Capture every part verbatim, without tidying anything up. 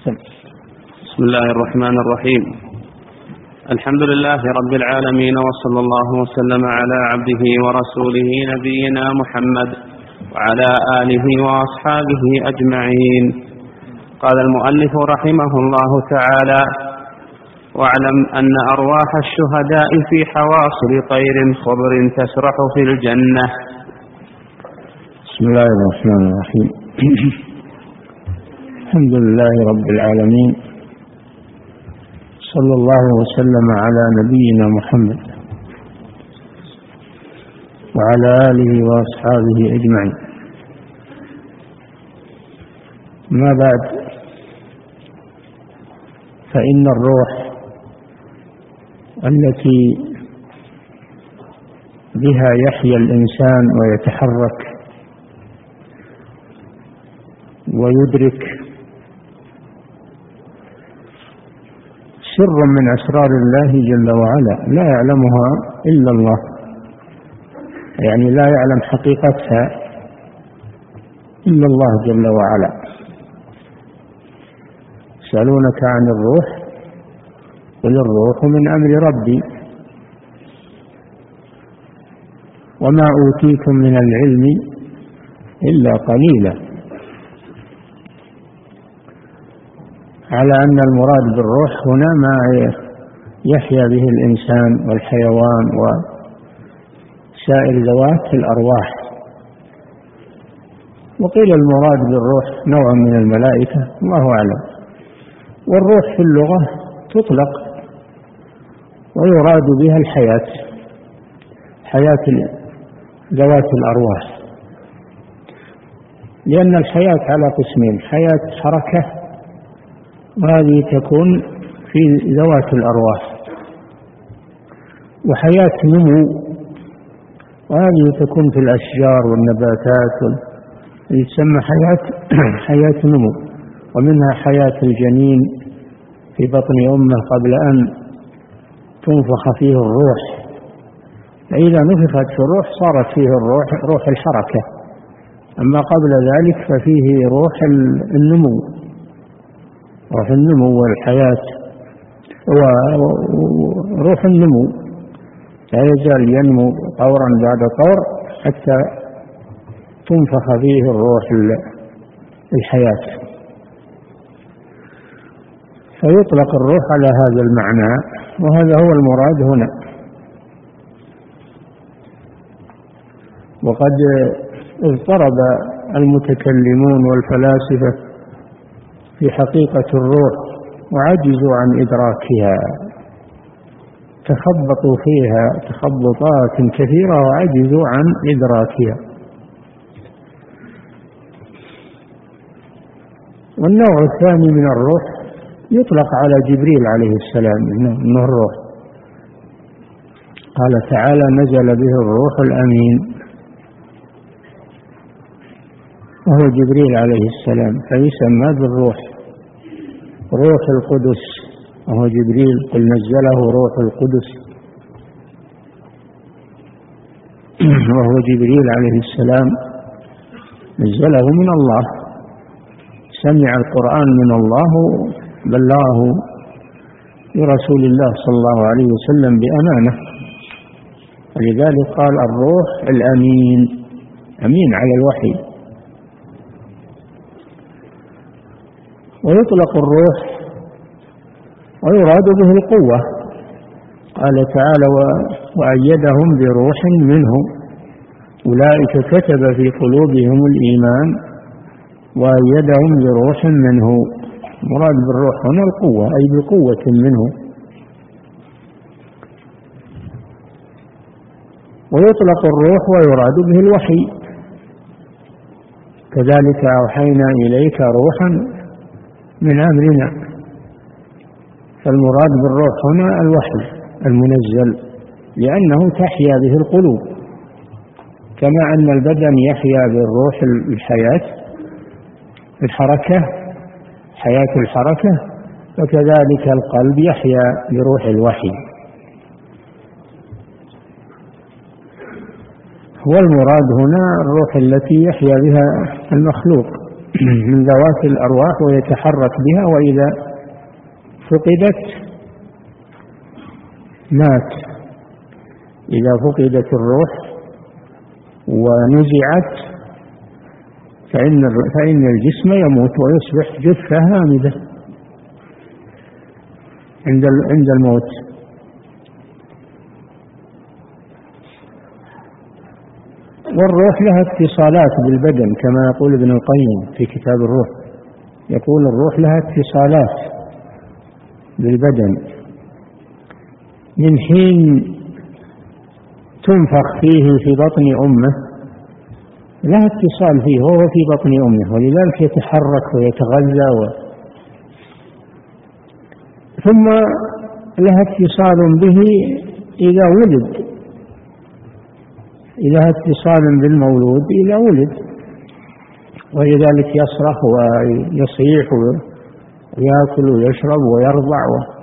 بسم الله الرحمن الرحيم. الحمد لله رب العالمين، وصلى الله وسلم على عبده ورسوله نبينا محمد وعلى آله وأصحابه أجمعين. قال المؤلف رحمه الله تعالى: واعلم أن أرواح الشهداء في حواصل طير خضر تسرح في الجنة. بسم الله الرحمن الرحيم. الحمد لله رب العالمين، صلى الله وسلم على نبينا محمد وعلى آله وأصحابه أجمعين. ما بعد، فإن الروح التي بها يحيا الإنسان ويتحرك ويدرك سر من أسرار الله جل وعلا لا يعلمها إلا الله، يعني لا يعلم حقيقتها إلا الله جل وعلا. يسألونك عن الروح، قل الروح من أمر ربي وما أوتيتم من العلم إلا قليلا. على أن المراد بالروح هنا ما يحيا به الإنسان والحيوان وسائر ذوات الأرواح. وقيل المراد بالروح نوع من الملائكة، الله أعلم. والروح في اللغة تطلق ويراد بها الحياة، حياة ذوات الأرواح، لأن الحياة على قسمين: حياة حركة، وهذه تكون في ذوات الأرواح، وحياة نمو، وهذه تكون في الأشجار والنباتات، يسمى حياة حياة نمو. ومنها حياة الجنين في بطن أمه قبل أن تنفخ فيه الروح، فإذا نفخت في الروح صارت فيه الروح روح الحركة، أما قبل ذلك ففيه روح النمو، روح النمو والحياة، وروح النمو لا يزال ينمو طورا بعد طور حتى تنفخ فيه الروح الحياة. فيطلق الروح على هذا المعنى، وهذا هو المراد هنا. وقد اضطرب المتكلمون والفلاسفة في حقيقة الروح وعجزوا عن إدراكها، تخبطوا فيها تخبطات كثيرة وعجزوا عن إدراكها. والنوع الثاني من الروح يطلق على جبريل عليه السلام إنه الروح. قال تعالى: نزل به الروح الأمين، وهو جبريل عليه السلام، فيسمى بالروح. روح القدس وهو جبريل، قل نزله روح القدس، وهو جبريل عليه السلام نزله من الله، سمع القرآن من الله، بلغه لرسول الله صلى الله عليه وسلم بأمانة. ولذلك قال الروح الأمين، أمين على الوحي. ويطلق الروح ويراد به القوة. قال تعالى: وأيدهم بروح منه، أولئك كتب في قلوبهم الإيمان وأيدهم بروح منه. مراد بالروح هنا القوة، أي بقوة منه. ويطلق الروح ويراد به الوحي، كذلك أوحينا إليك روحا من أمرنا. فالمراد بالروح هنا الوحي المنزل، لأنه تحيا به القلوب، كما أن البدن يحيا بالروح الحياة الحركة، حياة الحركة، وكذلك القلب يحيا بروح الوحي. والمراد هنا الروح التي يحيا بها المخلوق من ذوات الأرواح ويتحرك بها، وإذا فقدت مات. إذا فقدت الروح ونزعت فإن فإن الجسم يموت ويصبح جثة هامدة عند عند الموت. والروح لها اتصالات بالبدن كما يقول ابن القيم في كتاب الروح، يقول الروح لها اتصالات بالبدن من حين تنفخ فيه في بطن أمه، لها اتصال فيه وهو في بطن أمه، ولذلك يتحرك ويتغذى و... ثم لها اتصال به إذا ولد، لها اتصال بالمولود إذا ولد، ولذلك يصرخ ويصيح ويأكل ويشرب ويرضع و...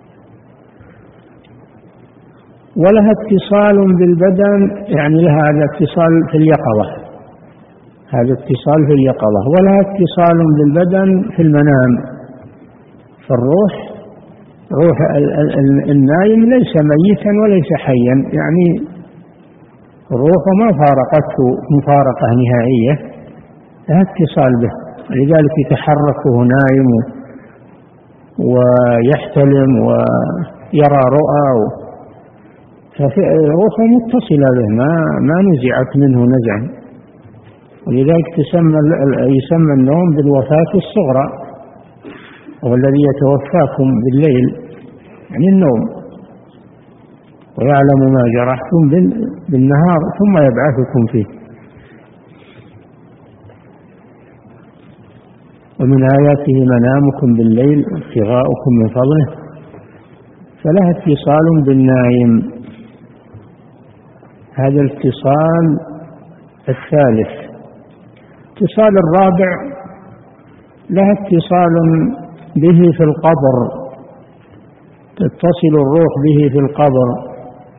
ولها اتصال بالبدن، يعني لها هذا اتصال في اليقظة، هذا اتصال في اليقظة، ولها اتصال بالبدن في المنام. فالروح روح النايم ليس ميتا وليس حيا، يعني الروح ما فارقته مفارقة نهائية، لها اتصال به، لذلك يتحرك وهو نايم ويحتلم ويرى رؤى، فروحه متصلة به، ما ما نزعت منه نزعا، ولذلك تسمى يسمى النوم بالوفاة الصغرى، هو الذي يتوفاكم بالليل يعني النوم، ويعلم ما جرحتم بالنهار ثم يبعثكم فيه. ومن آياته منامكم بالليل وابتغاؤكم من فضله، فلها اتصال بالنائم. هذا الاتصال الثالث. اتصال الرابع لها اتصال به في القبر، تتصل الروح به في القبر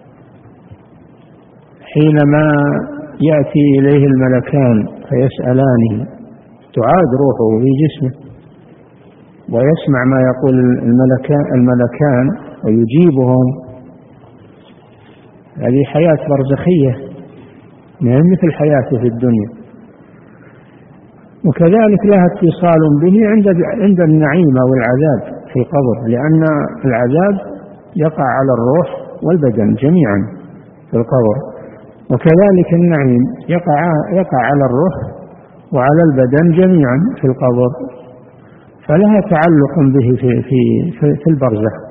حينما يأتي إليه الملكان فيسألانه، تعاد روحه في جسمه ويسمع ما يقول الملكان, الملكان ويجيبهم. هذه حياة برزخية مثل حياته في الدنيا. وكذلك لها اتصال به عند عند النعيم أو العذاب في القبر، لأن العذاب يقع على الروح والبدن جميعا في القبر، وكذلك النعيم يقع يقع على الروح وعلى البدن جميعا في القبر، فلها تعلق به في في في البرزخ.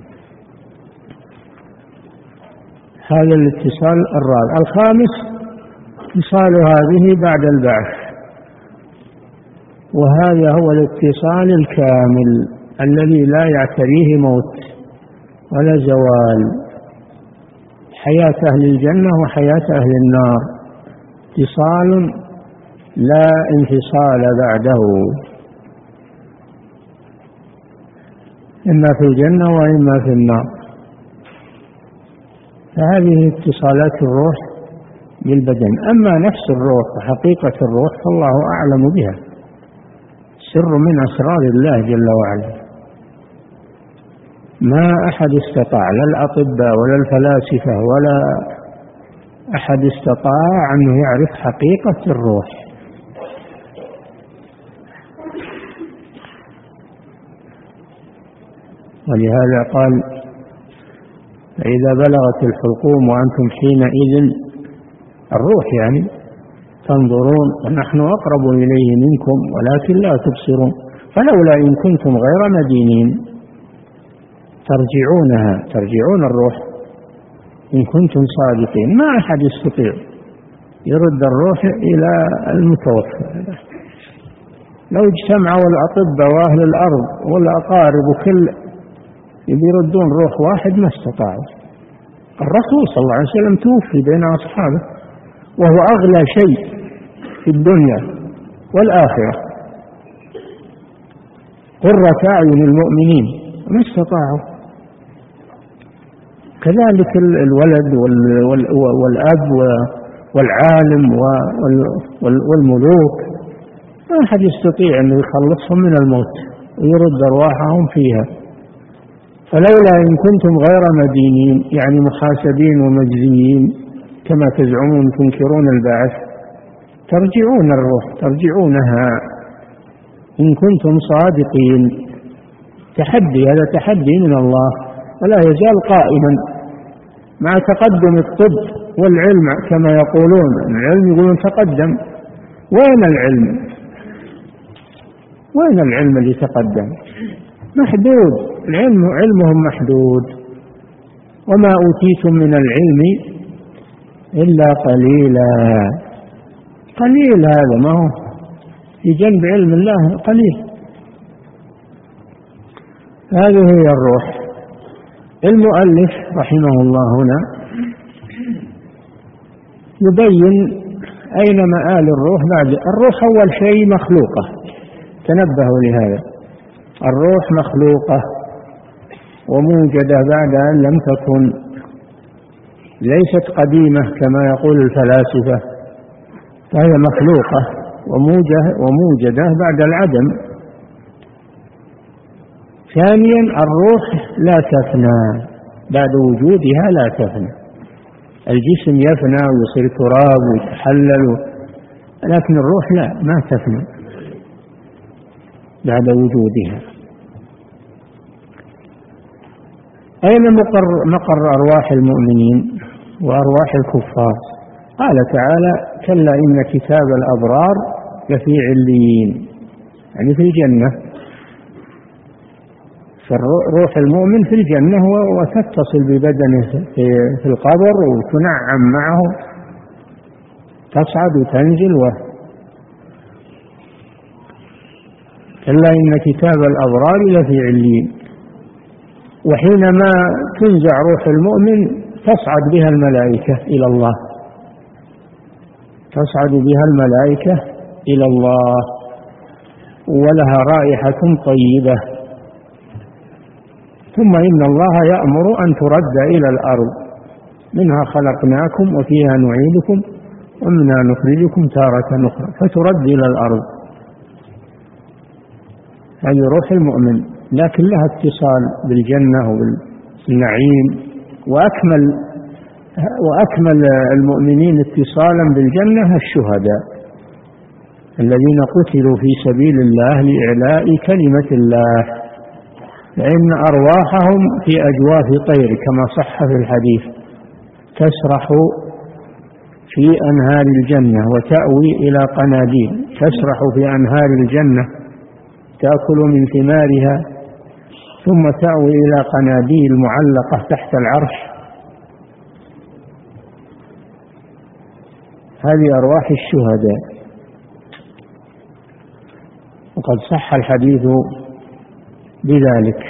هذا الاتصال الرابع. الخامس اتصال هذه بعد البعث، وهذا هو الاتصال الكامل الذي لا يعتريه موت ولا زوال، حياة أهل الجنة وحياة أهل النار، اتصال لا انفصال بعده، إما في الجنة وإما في النار. فهذه اتصالات الروح بالبدن. أما نفس الروح وحقيقة الروح فالله أعلم بها، سر من أسرار الله جل وعلا، ما أحد استطاع، لا الأطباء ولا الفلاسفة ولا أحد استطاع أنه يعرف حقيقة الروح. ولهذا قال: فإذا بلغت الحلقوم وأنتم حينئذ، الروح يعني، تنظرون ونحن أقرب إليه منكم ولكن لا تبصرون، فلولا إن كنتم غير مدينين ترجعونها، ترجعون الروح إن كنتم صادقين. ما أحد يستطيع يرد الروح إلى المتوفى. لو اجتمعوا الأطباء وأهل الأرض والأقارب وكل يردون روح واحد ما استطاعوا. الرسول صلى الله عليه وسلم توفي بين أصحابه وهو أغلى شيء في الدنيا والآخرة، قرة أعين المؤمنين، ما استطاعوا. كذلك الولد والأب والعالم والملوك ما أحد يستطيع أن يخلصهم من الموت ويرد أرواحهم فيها. فلولا إن كنتم غير مدينين، يعني محاسبين ومجزيين كما تزعمون تنكرون البعث، ترجعون الروح ترجعونها إن كنتم صادقين. تحدي، هذا تحدي من الله ولا يزال قائما مع تقدم الطب والعلم كما يقولون. العلم يقولون تقدم، وين العلم؟ وين العلم اللي تقدم؟ محدود، العلم علمهم محدود. وما أوتيتم من العلم إلا قليلا. قليل هذا، ما هو في جنب علم الله قليل. هذه هي الروح. المؤلف رحمه الله هنا يبين أين مآل الروح بعد. الروح أول شيء مخلوقة، تنبهوا لهذا. الروح مخلوقة وموجدة بعد أن لم تكن، ليست قديمة كما يقول الفلاسفة، فهي مخلوقة وموجدة بعد العدم. ثانيا الروح لا تفنى، بعد وجودها لا تفنى. الجسم يفنى ويصير تراب ويتحلل، لكن الروح لا، ما تفنى بعد وجودها. أين مقر, مقر أرواح المؤمنين وأرواح الكفار؟ قال تعالى: كلا إن كتاب الأبرار لفي عليين، يعني في الجنة. فروح المؤمن في الجنة وتتصل ببدنه في القبر وتنعم معه، تصعد وتنزل. و كلا إن كتاب الأبرار لفي عليين. وحينما تنزع روح المؤمن تصعد بها الملائكة إلى الله، تصعد بها الملائكة إلى الله، ولها رائحة طيبة. ثم إن الله يأمر أن ترد إلى الأرض، منها خلقناكم وفيها نعيدكم ومنها نخرجكم تارة أخرى، فترد إلى الأرض. هذه روح المؤمن، لكن لها اتصال بالجنة والنعيم. وأكمل وأكمل المؤمنين اتصالا بالجنة الشهداء الذين قتلوا في سبيل الله لإعلاء كلمة الله، فإن أرواحهم في أجواف طير كما صح في الحديث، تسرح في أنهار الجنة وتأوي إلى قناديل، تسرح في أنهار الجنة تأكل من ثمارها، ثم تأوي إلى قناديل معلقة تحت العرش. هذه أرواح الشهداء. وقد صح الحديث بذلك.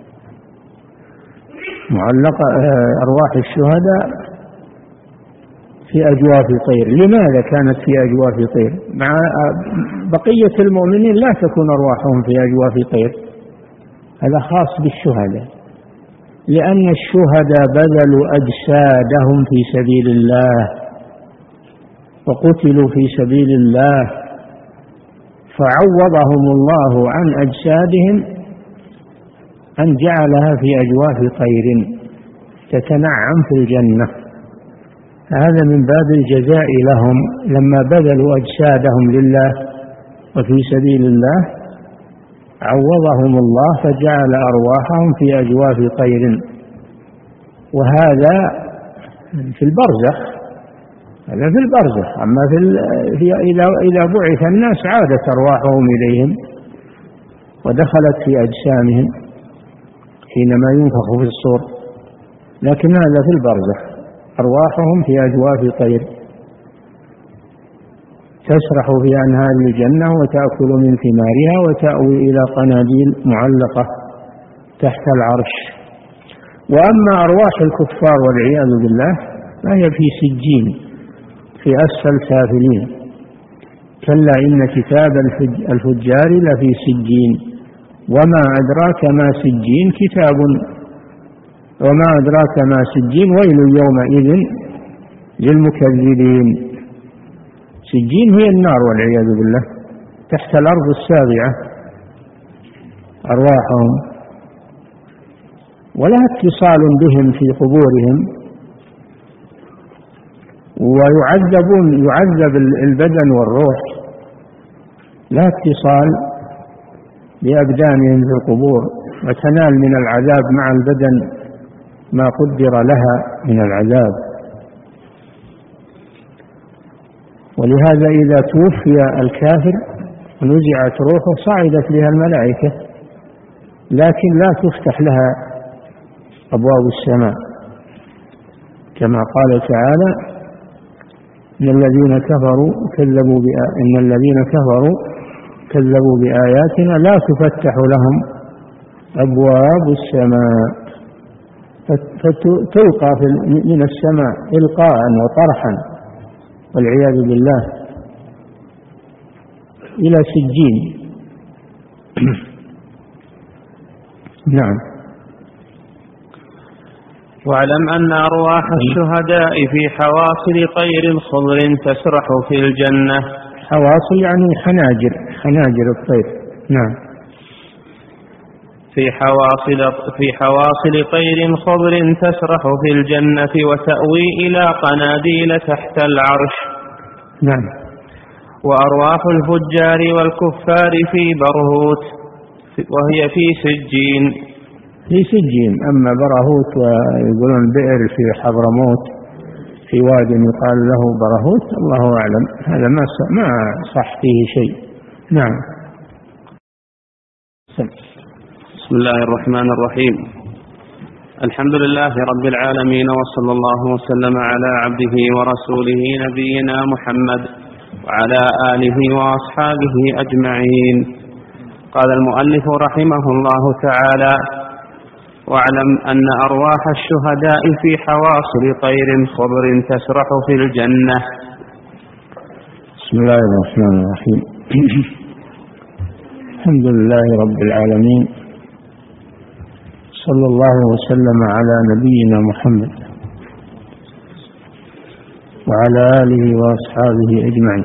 معلقة أرواح الشهداء في أجواف طير. لماذا كانت في أجواف طير؟ مع بقية المؤمنين لا تكون أرواحهم في أجواف طير، هذا خاص بالشهداء، لأن الشهداء بذلوا أجسادهم في سبيل الله وقتلوا في سبيل الله، فعوضهم الله عن أجسادهم أن جعلها في أجواف طير تتنعم في الجنة. هذا من باب الجزاء لهم لما بذلوا أجسادهم لله وفي سبيل الله، عوضهم الله فجعل أرواحهم في أجواف طير. وهذا في البرزخ، هذا في البرزخ. أما في إذا إذا بعث الناس عادت أرواحهم إليهم ودخلت في أجسامهم حينما ينفخ في الصور، لكن هذا في البرزخ، أرواحهم في أجواف طير تسرح في أنهار الجنة وتأكل من ثمارها وتأوي إلى قناديل معلقة تحت العرش. وأما أرواح الكفار والعياذ بالله فهي في سجين، في أسفل سافلين. كلا إن كتاب الفجار لفي سجين وما أدراك ما سجين، كتاب وما أدراك ما سجين ويل يومئذ للمكذبين. سجين هي النار والعياذ بالله، تحت الأرض السابعة أرواحهم، ولها اتصال بهم في قبورهم، ويعذبون يعذب البدن والروح، لا اتصال بأبدانهم في القبور، وتنال من العذاب مع البدن ما قدر لها من العذاب. ولهذا إذا توفي الكافر ونزعت روحه صعدت بها الملائكة، لكن لا تفتح لها أبواب السماء، كما قال تعالى: إن الذين كفروا كذبوا بآ... إن الذين كفروا كذبوا بآياتنا لا تفتح لهم أبواب السماء، فتلقى من السماء إلقاء وطرحا والعياذ بالله إلى سجين. نعم. واعلم أن أرواح الشهداء في حواصل طير خضر تسرح في الجنة. حواصل يعني حناجر حناجر الطير. نعم. في حواصل في حواصل طير خضر تسرح في الجنة وتأوي إلى قناديل تحت العرش. نعم. وأرواح الفجار والكفار في برهوت وهي في سجين. في سجين. أما برهوت ويقولون بئر في حضرموت في واد يقال له برهوت، الله أعلم، هذا ما ما صح فيه شيء. نعم. بسم الله الرحمن الرحيم. الحمد لله رب العالمين، وصلى الله وسلم على عبده ورسوله نبينا محمد وعلى آله وأصحابه أجمعين. قال المؤلف رحمه الله تعالى: واعلم أن أرواح الشهداء في حواصل طير خضر تسرح في الجنة. بسم الله الرحمن الرحيم. الحمد لله رب العالمين، صلى الله وسلم على نبينا محمد وعلى آله وأصحابه أجمعين.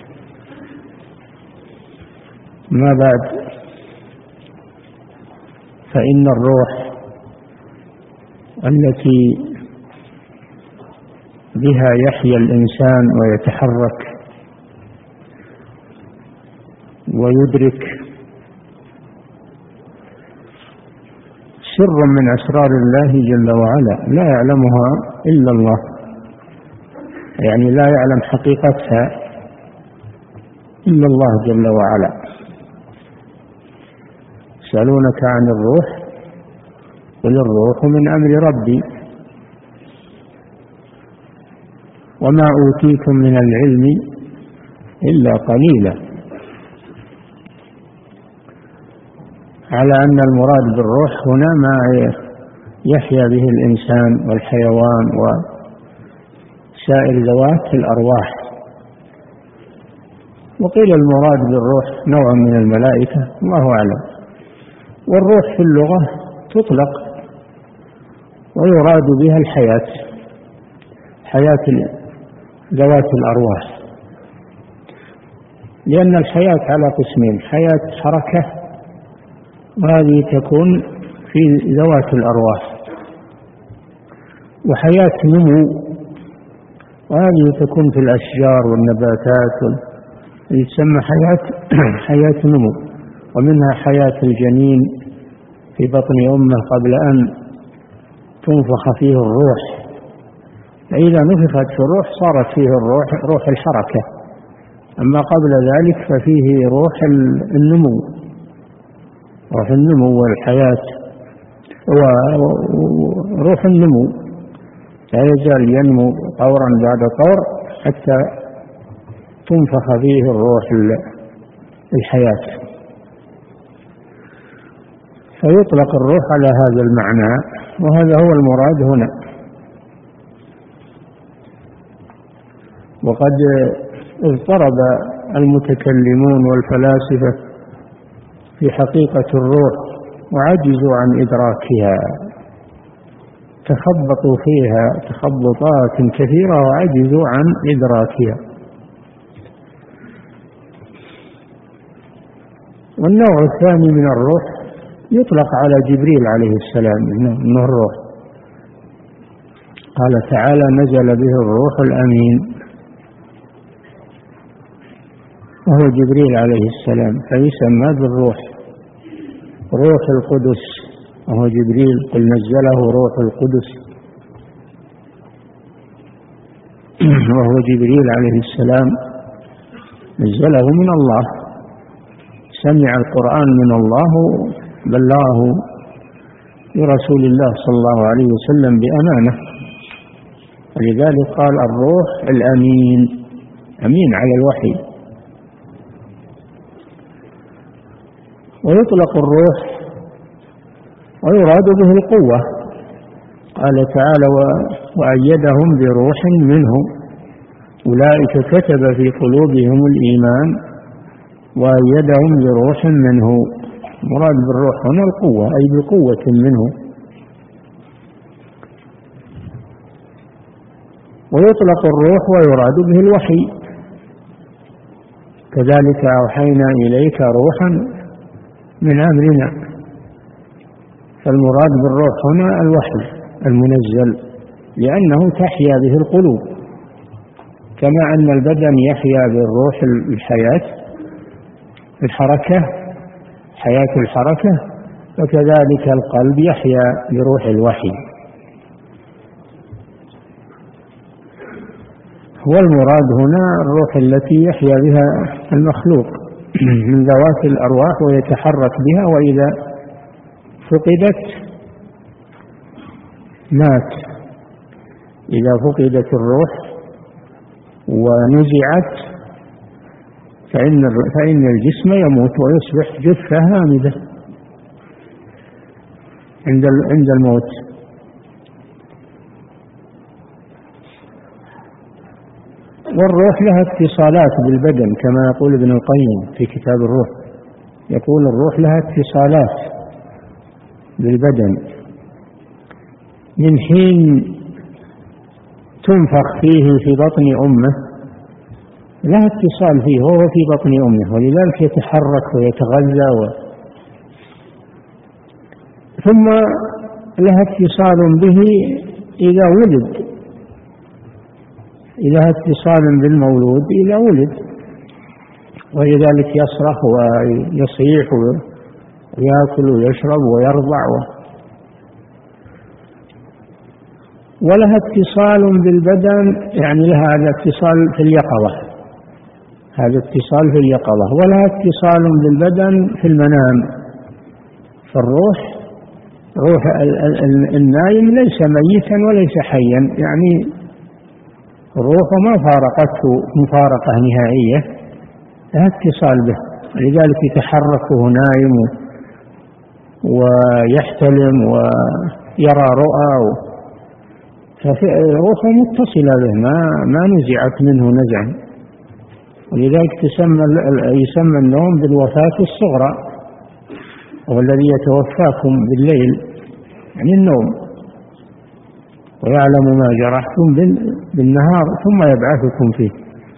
ما بعد، فإن الروح التي بها يحيا الإنسان ويتحرك ويدرك سر من أسرار الله جل وعلا لا يعلمها إلا الله، يعني لا يعلم حقيقتها إلا الله جل وعلا. يسألونك عن الروح قل الروح من أمر ربي وما أوتيتم من العلم إلا قليلا. على أن المراد بالروح هنا ما يحيا به الإنسان والحيوان وسائر ذوات الأرواح. وقيل المراد بالروح نوع من الملائكة، الله أعلم. والروح في اللغة تطلق ويراد بها الحياة، حياة ذوات الأرواح، لأن الحياة على قسمين: حياة حركة، وهذه تكون في ذوات الأرواح، وحياة نمو، وهذه تكون في الأشجار والنباتات، يسمى حياة حياة نمو. ومنها حياة الجنين في بطن أمه قبل أن تنفخ فيه الروح، فإذا نفخت في الروح صارت فيه الروح روح الحركة، أما قبل ذلك ففيه روح النمو، روح النمو والحياة، وروح النمو لا يزال ينمو طورا بعد طور حتى تنفخ فيه الروح الحياة. فيطلق الروح على هذا المعنى، وهذا هو المراد هنا. وقد اضطرب المتكلمون والفلاسفة في حقيقة الروح وعجزوا عن إدراكها، تخبطوا فيها تخبطات كثيرة وعجزوا عن إدراكها. والنوع الثاني من الروح يطلق على جبريل عليه السلام إنه الروح. قال تعالى نزل به الروح الأمين، وهو جبريل عليه السلام، فيسمى بالروح. روح القدس وهو جبريل، قل نزله روح القدس، وهو جبريل عليه السلام نزله من الله، سمع القرآن من الله بلغه لرسول الله صلى الله عليه وسلم بأمانة، ولذلك قال الروح الأمين، أمين على الوحي. ويطلق الروح ويراد به القوة، قال تعالى وأيدهم بروح منه أولئك كتب في قلوبهم الإيمان وأيدهم بروح منه. مراد بالروح هنا القوة، أي بقوة منه. ويطلق الروح ويراد به الوحي، كذلك أوحينا إليك روحا من أمرنا، فالمراد بالروح هنا الوحي المنزل، لأنه تحيا به القلوب، كما أن البدن يحيا بالروح الحياة الحركة، حياة الحركة، فكذلك القلب يحيا بروح الوحي. والمراد هنا الروح التي يحيا بها المخلوق من ذوات الأرواح ويتحرك بها، وإذا فقدت مات. إذا فقدت الروح ونزعت فإن فإن الجسم يموت ويصبح جثة هامدة عند عند الموت. والروح لها اتصالات بالبدن، كما يقول ابن القيم في كتاب الروح، يقول الروح لها اتصالات بالبدن من حين تنفخ فيه في بطن أمه، لها اتصال فيه وهو في بطن أمه، ولذلك يتحرك ويتغذى و... ثم لها اتصال به إذا ولد، لها اتصال بالمولود إذا ولد، ولذلك يصرخ ويصيح ويأكل ويشرب ويرضع و... ولها اتصال بالبدن، يعني لها هذا اتصال في اليقظة، هذا اتصال في اليقظة، ولها اتصال بالبدن في المنام. فالروح روح النايم ليس ميتا وليس حيا، يعني روح ما فارقته مفارقة نهائية، لها اتصال به، لذلك يتحرك وهو نائم ويحتلم ويرى رؤى، فروحه متصلة به، ما ما نزعت منه نزعا، ولذلك تسمى يسمى النوم بالوفاة الصغرى، هو الذي يتوفاكم بالليل يعني النوم، ويعلم ما جرحتم بالنهار ثم يبعثكم فيه.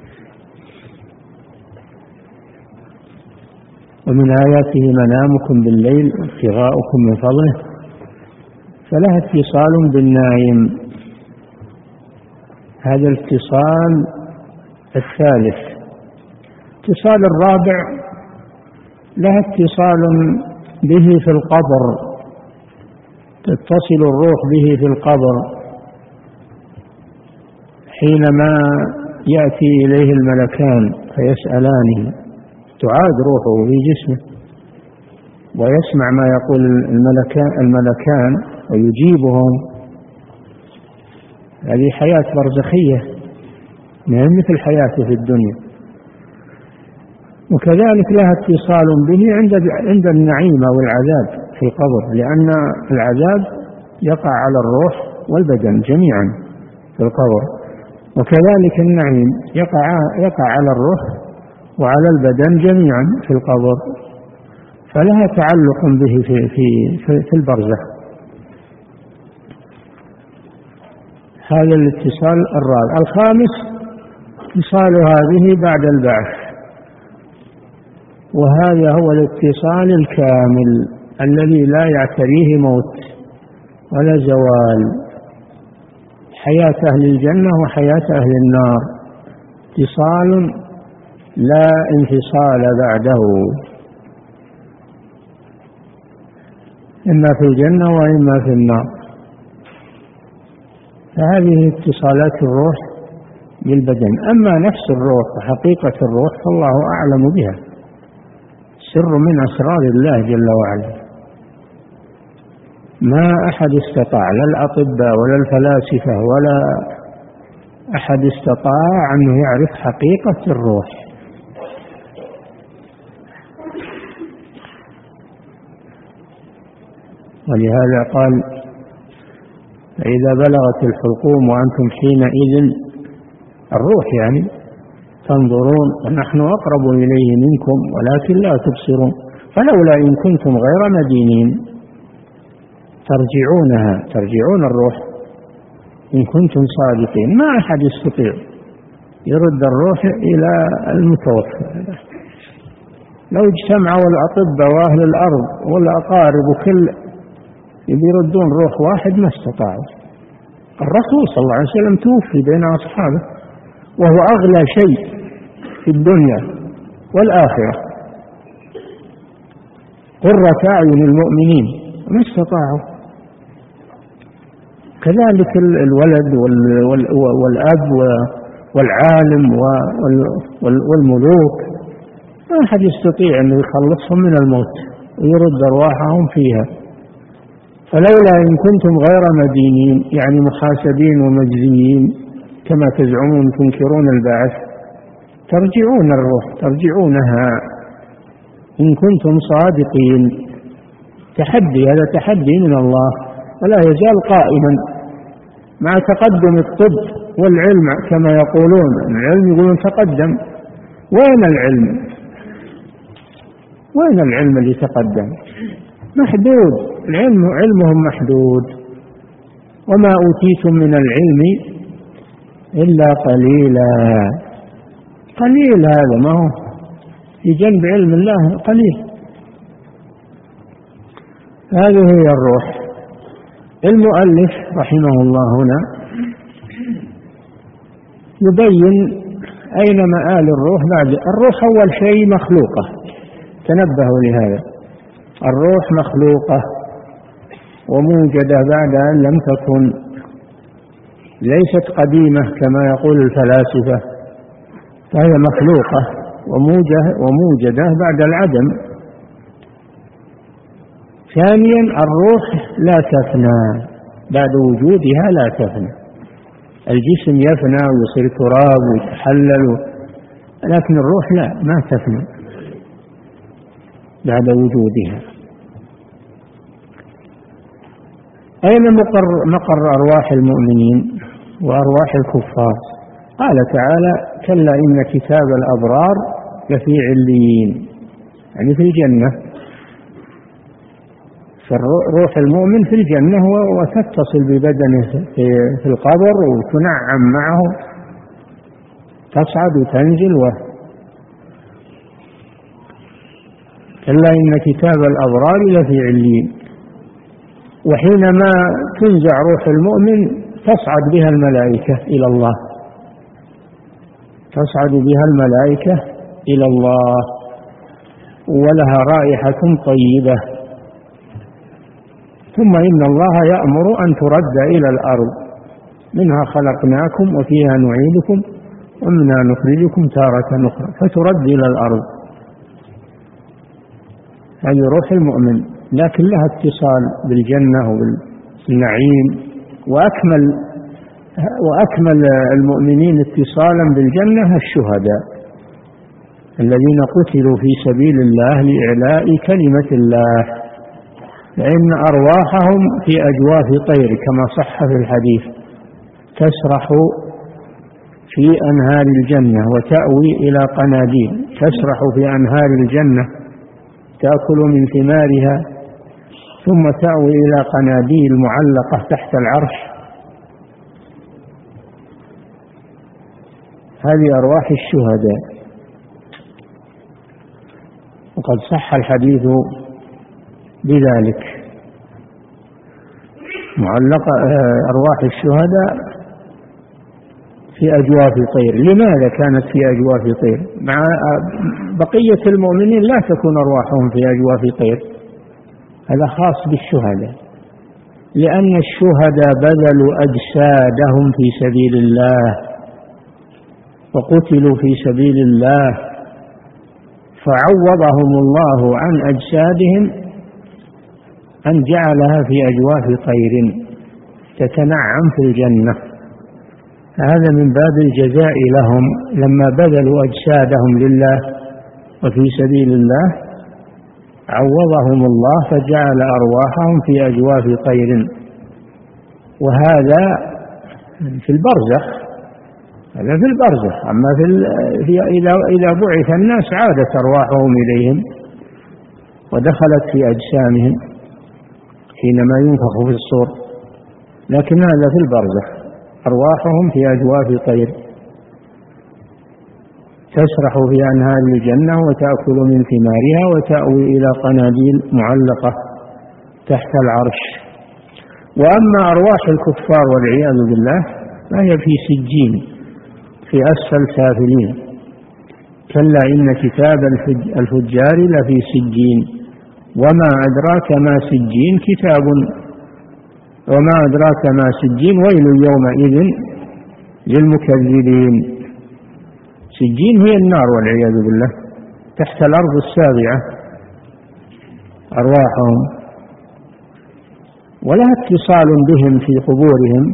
ومن آياته منامكم بالليل ابتغاؤكم من فضله، فلها اتصال بالنائم. هذا الاتصال الثالث. اتصال الرابع لها اتصال به في القبر، تتصل الروح به في القبر حينما يأتي إليه الملكان فيسألانه، تعاد روحه في جسمه ويسمع ما يقول الملكان, الملكان ويجيبهم. هذه حياة برزخية مثل حياته في الدنيا. وكذلك لها اتصال به عند عند النعيم والعذاب في القبر، لأن العذاب يقع على الروح والبدن جميعا في القبر، وكذلك النعيم يقع يقع على الروح وعلى البدن جميعا في القبر، فلها تعلق به في في في البرزخ. هذا الاتصال الرابع. الخامس اتصال هذه بعد البعث، وهذا هو الاتصال الكامل الذي لا يعتريه موت ولا زوال، حياة أهل الجنة وحياة أهل النار اتصال لا انفصال بعده، إما في الجنة وإما في النار. فهذه اتصالات الروح بالبدن. أما نفس الروح وحقيقة الروح فالله أعلم بها، سر من أسرار الله جل وعلا، ما أحد استطاع، لا الأطباء ولا الفلاسفة ولا أحد استطاع أنه يعرف حقيقة الروح. ولهذا قال: فإذا بلغت الحلقوم وأنتم حينئذ، الروح يعني، تنظرون ونحن أقرب إليه منكم ولكن لا تبصرون، فلولا إن كنتم غير مدينين ترجعونها، ترجعون الروح إن كنتم صادقين. ما أحد يستطيع يرد الروح إلى المتوفى. لو اجتمعوا الأطباء وأهل الأرض والأقارب وكل يردون روح واحد ما استطاعوا. الرسول صلى الله عليه وسلم توفي بين أصحابه وهو أغلى شيء في الدنيا والآخرة، قرة أعين المؤمنين، ما استطاعوا. كذلك الولد والأب والعالم والملوك ما أحد يستطيع أن يخلصهم من الموت ويرد أرواحهم فيها. فلولا إن كنتم غير مدينين، يعني محاسبين ومجزيين كما تزعمون تنكرون البعث، ترجعون الروح، ترجعونها إن كنتم صادقين. تحدي، هذا تحدي من الله ولا يزال قائما مع تقدم الطب والعلم كما يقولون. العلم يقولون تقدم، وين العلم؟ وين العلم اللي تقدم؟ محدود، العلم علمهم محدود. وما أوتيتم من العلم إلا قليلا. قليل هذا، ما هو في جنب علم الله قليل. هذه هي الروح. المؤلف رحمه الله هنا يبين أين مآل الروح بعد. الروح أول شيء مخلوقة، تنبهوا لهذا، الروح مخلوقة وموجدة بعد أن لم تكن، ليست قديمة كما يقول الفلاسفة، فهي مخلوقة وموجدة بعد العدم. ثانيا الروح لا تفنى، بعد وجودها لا تفنى. الجسم يفنى ويصير تراب ويتحلل، لكن الروح لا، ما تفنى بعد وجودها. أين مقر, مقر أرواح المؤمنين وأرواح الكفار؟ قال تعالى: كلا إن كتاب الأبرار لفي عليين، يعني في الجنة. فروح المؤمن في الجنة وتتصل ببدنه في القبر وتنعم معه، تصعد وتنزل. و كلا إن كتاب الأبرار لفي عليين. وحينما تنزع روح المؤمن تصعد بها الملائكة إلى الله، تصعد بها الملائكة إلى الله، ولها رائحة طيبة. ثم إن الله يأمر أن ترد إلى الأرض، منها خلقناكم وفيها نعيدكم ومنها نخرجكم تارة أخرى، فترد إلى الأرض. هذه روح المؤمن، لكن لها اتصال بالجنة وبالنعيم. وأكمل وأكمل المؤمنين اتصالا بالجنة الشهداء الذين قتلوا في سبيل الله لإعلاء كلمة الله، فإن أرواحهم في أجواف طير كما صح في الحديث، تسرح في أنهار الجنة وتأوي إلى قناديل، تسرح في أنهار الجنة تأكل من ثمارها ثم تأوي إلى قناديل معلقة تحت العرش. هذه أرواح الشهداء. وقد صح الحديث بذلك. معلقة أرواح الشهداء في أجواف طير. لماذا كانت في أجواف طير؟ مع بقية المؤمنين لا تكون أرواحهم في أجواف طير، هذا خاص بالشهداء، لأن الشهداء بذلوا أجسادهم في سبيل الله وقتلوا في سبيل الله، فعوضهم الله عن أجسادهم أن جعلها في أجواف طير تتنعم في الجنة. هذا من باب الجزاء لهم لما بذلوا أجسادهم لله وفي سبيل الله، عوضهم الله فجعل أرواحهم في أجواف طير. وهذا في البرزخ، هذا في البرزخ. أما في إذا إذا بعث الناس عادت أرواحهم إليهم ودخلت في أجسامهم حينما ينفخ في الصور، لكن هذا في البرزخ، أرواحهم في أجواف طير تسرح في أنهار الجنة وتأكل من ثمارها وتأوي إلى قناديل معلقة تحت العرش. وأما أرواح الكفار والعياذ بالله فهي في سجين في أسفل سافلين. كلا إن كتاب الفجار لفي سجين وما أدراك ما سجين كتاب وما أدراك ما سجين ويل يومئذ للمكذبين. سجين هي النار والعياذ بالله، تحت الأرض السابعة أرواحهم، ولها اتصال بهم في قبورهم،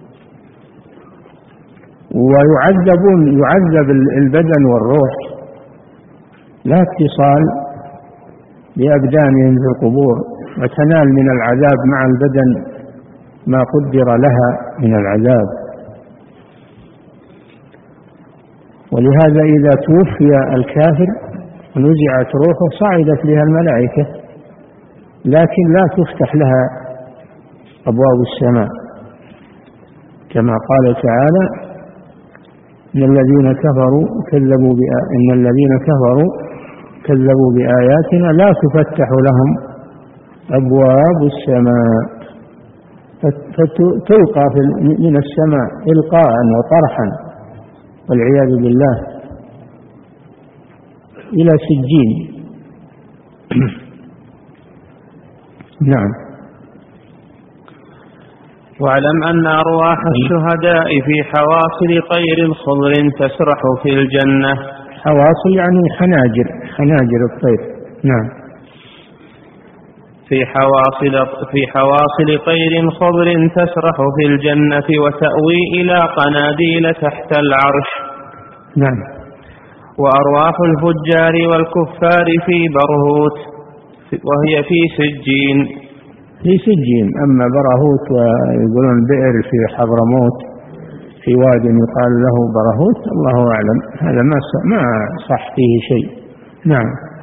ويعذبون يعذب البدن والروح، لا اتصال بأبدانهم في القبور، وتنال من العذاب مع البدن ما قدر لها من العذاب. ولهذا إذا توفي الكافر ونزعت روحه صعدت لها الملائكة، لكن لا تفتح لها أبواب السماء، كما قال تعالى إن الذين كفروا كذبوا إن الذين كفروا كذبوا بآياتنا لا تفتح لهم أبواب السماء، فتلقى من السماء إلقاء وطرحا والعياذ بالله إلى سجين. نعم. واعلم أن أرواح الشهداء في حواصل طير خضر تسرح في الجنة. حواصل يعني حناجر حناجر الطير. نعم. في حواصل في حواصل طير خضر تسرح في الجنة وتأوي إلى قناديل تحت العرش. نعم. وأرواح الفجار والكفار في برهوت وهي في سجين. في سجين. أما برهوت ويقولون بئر في حضرموت في واد يقال له برهوت، الله أعلم، هذا ما ما صح فيه شيء. نعم.